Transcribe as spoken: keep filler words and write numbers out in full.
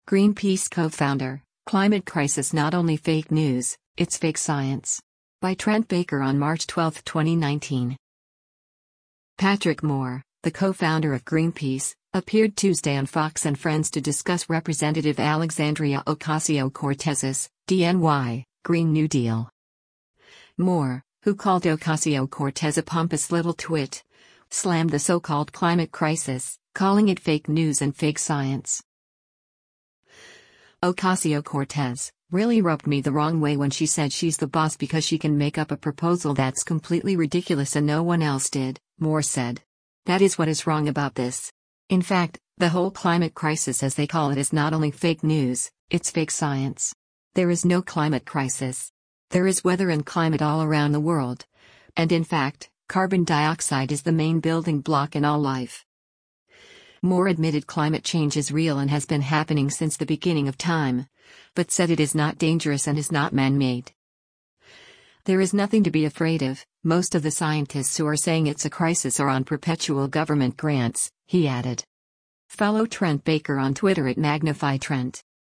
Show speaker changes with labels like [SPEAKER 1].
[SPEAKER 1] Greenpeace co-founder, climate crisis not only fake news, it's fake science. By Trent Baker on March twelfth, twenty nineteen. Patrick Moore, the co-founder of Greenpeace, appeared Tuesday on Fox and Friends to discuss Representative Alexandria Ocasio-Cortez's, D N Y, Green New Deal. Moore, who called Ocasio-Cortez a pompous little twit, slammed the so-called climate crisis, calling it fake news and fake science. Ocasio-Cortez really rubbed me the wrong way when she said she's the boss because she can make up a proposal that's completely ridiculous and no one else did, Moore said. That is what is wrong about this. In fact, the whole climate crisis as they call it is not only fake news, it's fake science. There is no climate crisis. There is weather and climate all around the world. And in fact, carbon dioxide is the main building block in all life. Moore admitted climate change is real and has been happening since the beginning of time, but said it is not dangerous and is not man-made. There is nothing to be afraid of. Most of the scientists who are saying it's a crisis are on perpetual government grants, he added. Follow Trent Baker on Twitter at Magnify Trent.